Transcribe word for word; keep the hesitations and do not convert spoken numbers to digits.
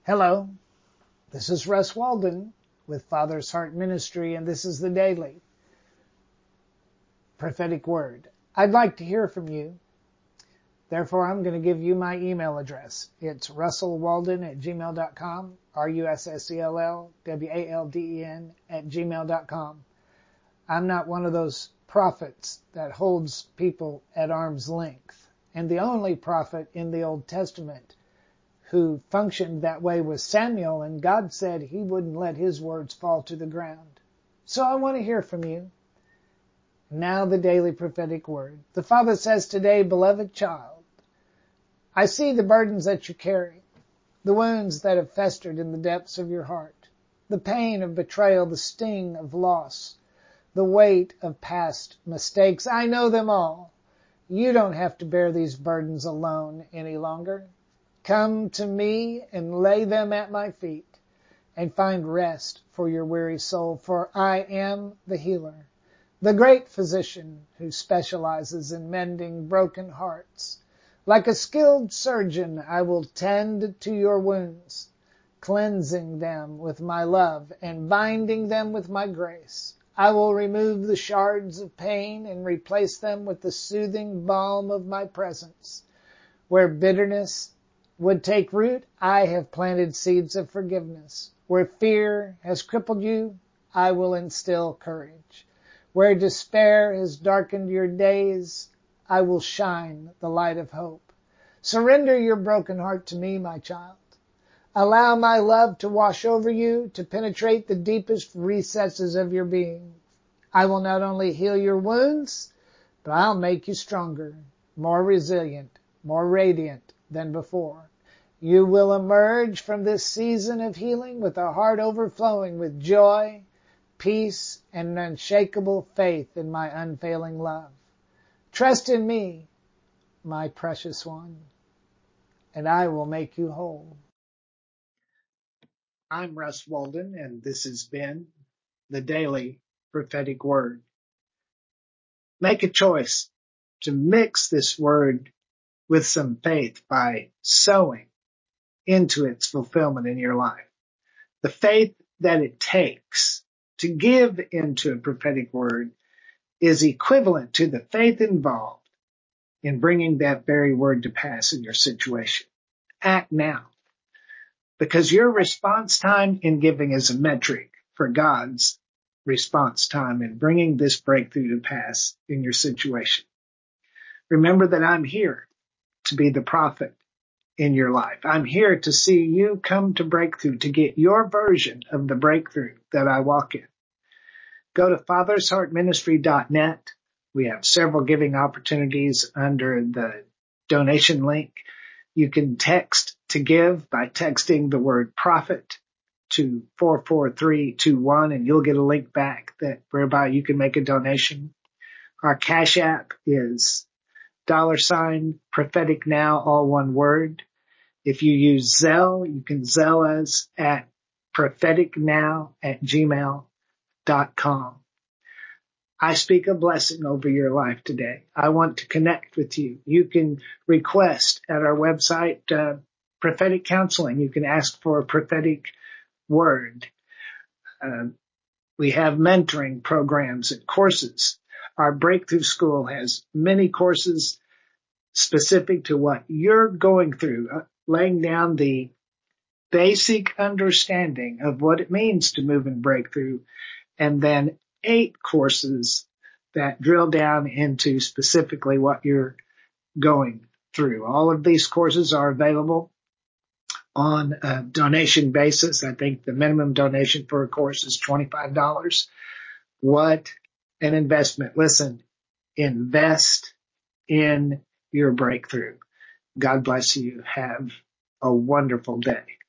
Hello, this is Russ Walden with Father's Heart Ministry, and this is the Daily Prophetic Word. I'd like to hear from you. Therefore, I'm going to give you my email address. It's russellwalden at gmail dot com, R U S S E L L W A L D E N at gmail dot com. I'm not one of those prophets that holds people at arm's length. And the only prophet in the Old Testament who functioned that way was Samuel, and God said he wouldn't let his words fall to the ground. So I want to hear from you. Now the daily prophetic word. The Father says today, beloved child, I see the burdens that you carry, the wounds that have festered in the depths of your heart, the pain of betrayal, the sting of loss, the weight of past mistakes. I know them all. You don't have to bear these burdens alone any longer. Come to me and lay them at my feet and find rest for your weary soul, for I am the healer, the great physician who specializes in mending broken hearts. Like a skilled surgeon, I will tend to your wounds, cleansing them with my love and binding them with my grace. I will remove the shards of pain and replace them with the soothing balm of my presence. Where bitterness would take root, I have planted seeds of forgiveness. Where fear has crippled you, I will instill courage. Where despair has darkened your days, I will shine the light of hope. Surrender your broken heart to me, my child. Allow my love to wash over you, to penetrate the deepest recesses of your being. I will not only heal your wounds, but I'll make you stronger, more resilient, more radiant than before. You will emerge from this season of healing with a heart overflowing with joy, peace, and an unshakable faith in my unfailing love. Trust in me, my precious one, and I will make you whole. I'm Russ Walden, and this has been the Daily Prophetic Word. Make a choice to mix this word with some faith by sowing into its fulfillment in your life. The faith that it takes to give into a prophetic word is equivalent to the faith involved in bringing that very word to pass in your situation. Act now, because your response time in giving is a metric for God's response time in bringing this breakthrough to pass in your situation. Remember that I'm here to be the prophet in your life. I'm here to see you come to breakthrough, to get your version of the breakthrough that I walk in. Go to fathers heart ministry dot net. We have several giving opportunities under the donation link. You can text to give by texting the word prophet to four four three two one, and you'll get a link back that whereby you can make a donation. Our Cash App is dollar sign prophetic now, all one word. If you use Zelle, you can Zelle us at propheticnow at gmail dot com. I speak a blessing over your life today. I want to connect with you. You can request at our website uh, prophetic counseling. You can ask for a prophetic word. Uh, we have mentoring programs and courses. Our Breakthrough School has many courses specific to what you're going through, uh, laying down the basic understanding of what it means to move in breakthrough, and then eight courses that drill down into specifically what you're going through. All of these courses are available on a donation basis. I think the minimum donation for a course is twenty-five dollars. What an investment. Listen, invest in your breakthrough. God bless you. Have a wonderful day.